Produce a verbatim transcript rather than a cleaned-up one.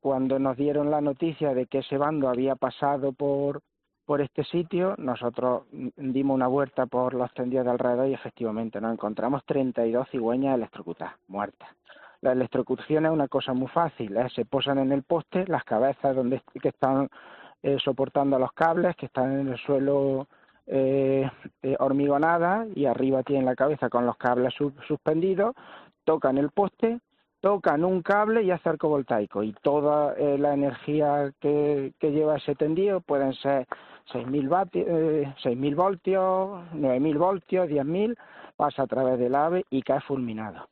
cuando nos dieron la noticia de que ese bando había pasado por, por este sitio, nosotros dimos una vuelta por los tendidos de alrededor y efectivamente nos encontramos treinta y dos cigüeñas electrocutadas, muertas. La electrocución es una cosa muy fácil, ¿eh? Se posan en el poste, las cabezas donde que están eh, soportando los cables, que están en el suelo eh, eh, hormigonadas, y arriba tienen la cabeza con los cables sus, suspendidos, tocan el poste, tocan un cable y hace arco voltaico, y toda eh, la energía que, que lleva ese tendido pueden ser seis mil vatios, eh, seis mil voltios, nueve mil voltios, diez mil, pasa a través del ave y cae fulminado.